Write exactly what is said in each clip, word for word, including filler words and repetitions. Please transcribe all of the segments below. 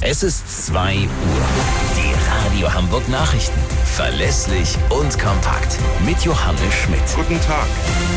Es ist zwei Uhr. Die Radio Hamburg Nachrichten. Verlässlich und kompakt. Mit Johannes Schmidt. Guten Tag.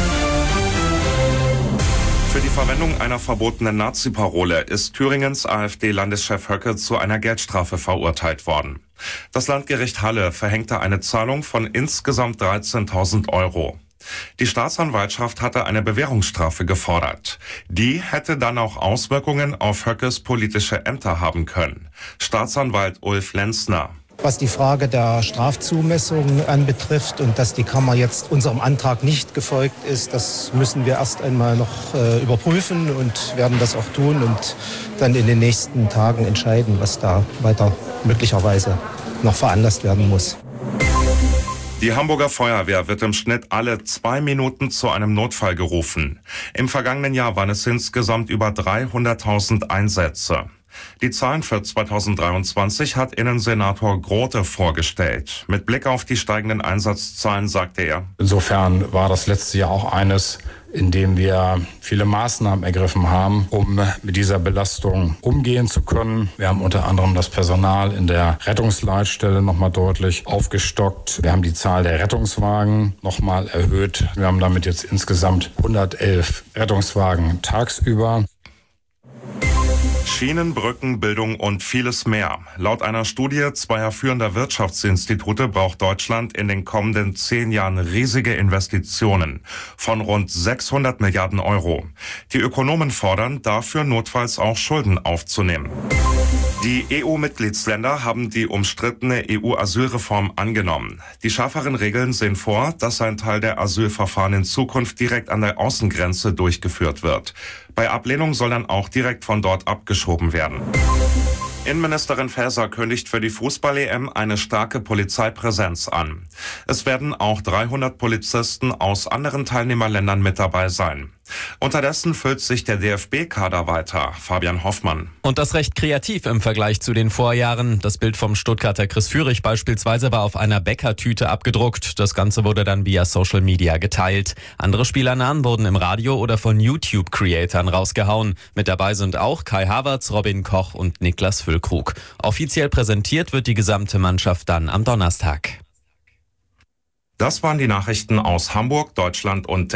Für die Verwendung einer verbotenen Nazi-Parole ist Thüringens AfD-Landeschef Höcke zu einer Geldstrafe verurteilt worden. Das Landgericht Halle verhängte eine Zahlung von insgesamt dreizehntausend Euro. Die Staatsanwaltschaft hatte eine Bewährungsstrafe gefordert. Die hätte dann auch Auswirkungen auf Höckes politische Ämter haben können. Staatsanwalt Ulf Lenzner. Was die Frage der Strafzumessung anbetrifft und dass die Kammer jetzt unserem Antrag nicht gefolgt ist, das müssen wir erst einmal noch äh, überprüfen und werden das auch tun und dann in den nächsten Tagen entscheiden, was da weiter möglicherweise noch veranlasst werden muss. Die Hamburger Feuerwehr wird im Schnitt alle zwei Minuten zu einem Notfall gerufen. Im vergangenen Jahr waren es insgesamt über dreihunderttausend Einsätze. Die Zahlen für zweitausenddreiundzwanzig hat Innensenator Grote vorgestellt. Mit Blick auf die steigenden Einsatzzahlen sagte er: Insofern war das letzte Jahr auch eines, in dem wir viele Maßnahmen ergriffen haben, um mit dieser Belastung umgehen zu können. Wir haben unter anderem das Personal in der Rettungsleitstelle nochmal deutlich aufgestockt. Wir haben die Zahl der Rettungswagen nochmal erhöht. Wir haben damit jetzt insgesamt hundertelf Rettungswagen tagsüber. Schienen, Brücken, Bildung und vieles mehr. Laut einer Studie zweier führender Wirtschaftsinstitute braucht Deutschland in den kommenden zehn Jahren riesige Investitionen von rund sechshundert Milliarden Euro. Die Ökonomen fordern, dafür notfalls auch Schulden aufzunehmen. Die E U-Mitgliedsländer haben die umstrittene E U-Asylreform angenommen. Die schärferen Regeln sehen vor, dass ein Teil der Asylverfahren in Zukunft direkt an der Außengrenze durchgeführt wird. Bei Ablehnung soll dann auch direkt von dort abgeschoben werden. Innenministerin Faeser kündigt für die Fußball-E M eine starke Polizeipräsenz an. Es werden auch dreihundert Polizisten aus anderen Teilnehmerländern mit dabei sein. Unterdessen füllt sich der D F B-Kader weiter. Fabian Hoffmann. Und das recht kreativ im Vergleich zu den Vorjahren. Das Bild vom Stuttgarter Chris Führig beispielsweise war auf einer Bäckertüte abgedruckt. Das Ganze wurde dann via Social Media geteilt. Andere Spielernamen wurden im Radio oder von YouTube-Creatern rausgehauen. Mit dabei sind auch Kai Havertz, Robin Koch und Niklas Füllkrug. Offiziell präsentiert wird die gesamte Mannschaft dann am Donnerstag. Das waren die Nachrichten aus Hamburg, Deutschland und